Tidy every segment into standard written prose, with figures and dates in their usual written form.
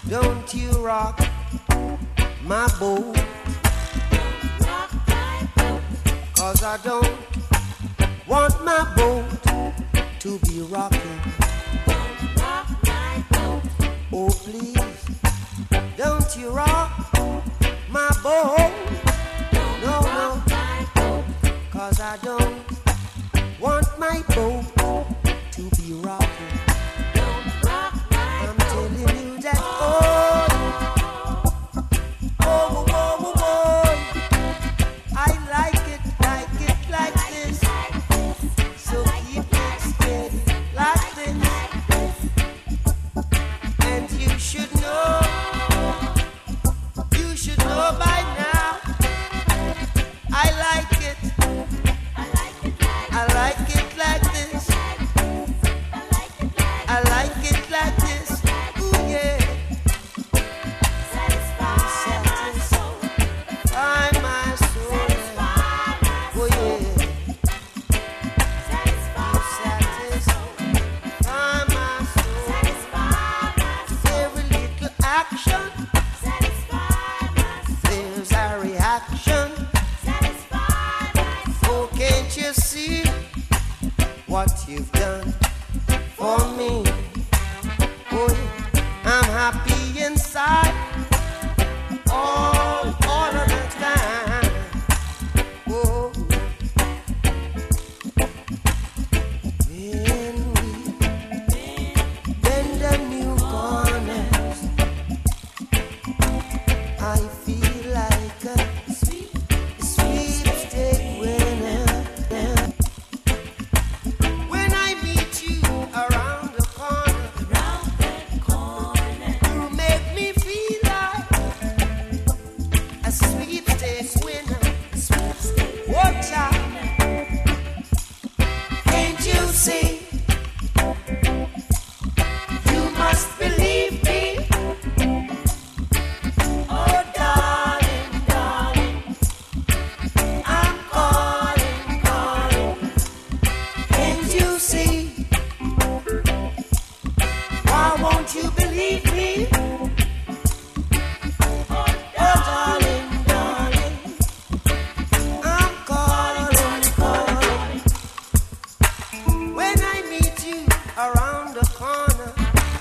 Don't you rock my boat, 'cause I don't want my boat to be rocking. Oh please, don't you rock my boat. No, no, 'cause I don't want my boat to be rocking. I'm telling you that I like it like this. So keep it steady like this. And you should know by now. I like it like this. I like it like this. Ooh yeah. Satisfy my soul. Oh yeah. Satisfy my soul. Every little action, there's a reaction. Oh, can't you see what you've done for me? Oh, I'm happy inside all of the time. Oh, when we bend the new corners, I feel like a sweepstake winner. When I meet you around the corner, you make me feel like a sweepstake winner. Watch out, can't you see? You must believe me. Oh darling, darling, I'm calling. Can't you see? Why won't you believe me? Oh darling, darling, I'm calling. When I meet you around the corner,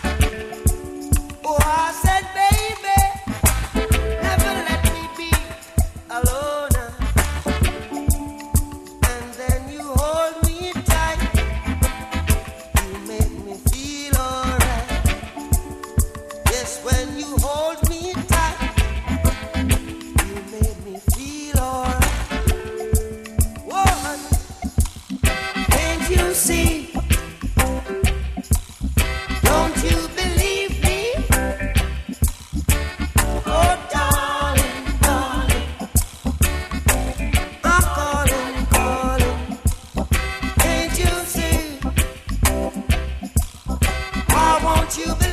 oh I said, baby, never let me be alone. And then you hold me tight, you make me feel alright. Yes, when you hold me tight, you make me feel alright. Woman, can't you see? Don't you believe me? Oh darling, darling, I'm calling. Can't you see? Why won't you believe?